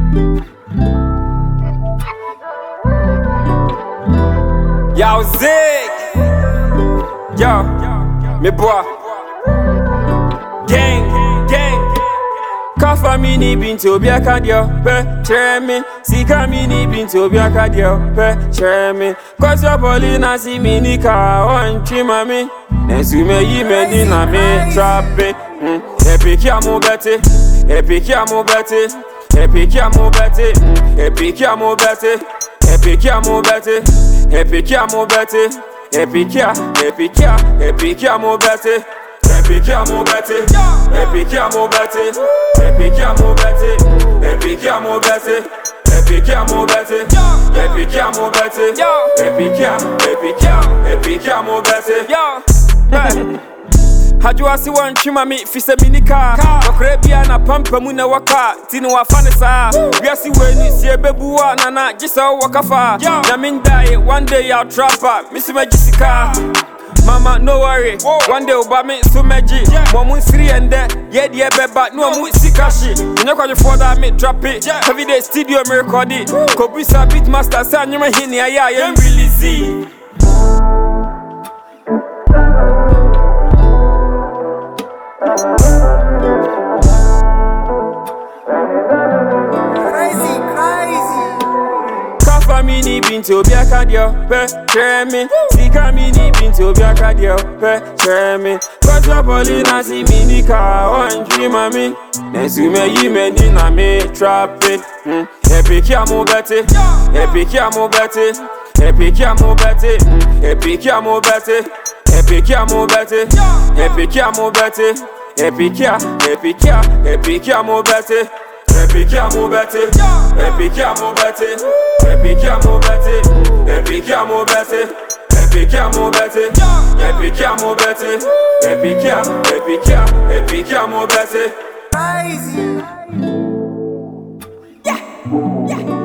Yo, Zig. Yo, me boy. Gang. Kafa mini binto bi akadio pe cheremi. Sika mini binto bi akadio pe cheremi. Koso Paulina si mini ka on chimami. Nesu me yi me ni na me trappe. Epikia mo bete. Epikia mo bete. Epikia mo bete. Epikia mo bete. Epikia mo bete. Epikia mo bete. Epikia mo bete. Epikia mo bete. Epikia mo bete. Epikia mo bete. Epikia mo bete. Epikia mo bete. Epikia mo bete. Epikia mo bete. Yo, Hajua si wan chima mi fise minika Wakrebia na pampa mune waka Tini wafane saa Biasi weni siye bebuwa nana Jisa wakafa Na mindaye one day I'll trapper Misi majisika Mama no worry One day uba mi sumeji Mwamu siri ende Yedi ebeba Nwa mu sikashi Nyekwa jifoda mi trap it Every day studio mi record it Kobisa beatmaster Sa nyuma hini aya Yen release Crazy. Kafa mini binto bi akadio pe cheremi. Sika mini binto bi akadio pe cheremi. Koso Paulina si mini ka on chimami. Nesu me yi me ni na me trappe. Epikia mo bete. Epikia mo bete. Epikia mo bete. Epikia mo bete. Epikia mo bete. Epikia mo bete. Epikia mo bete. Epikia mo bete. Epikia mo bete. Epikia mo bete. Epikia mo bete. Epikia mo bete. Epikia mo bete. Epikia mo bete. Crazy. Yeah.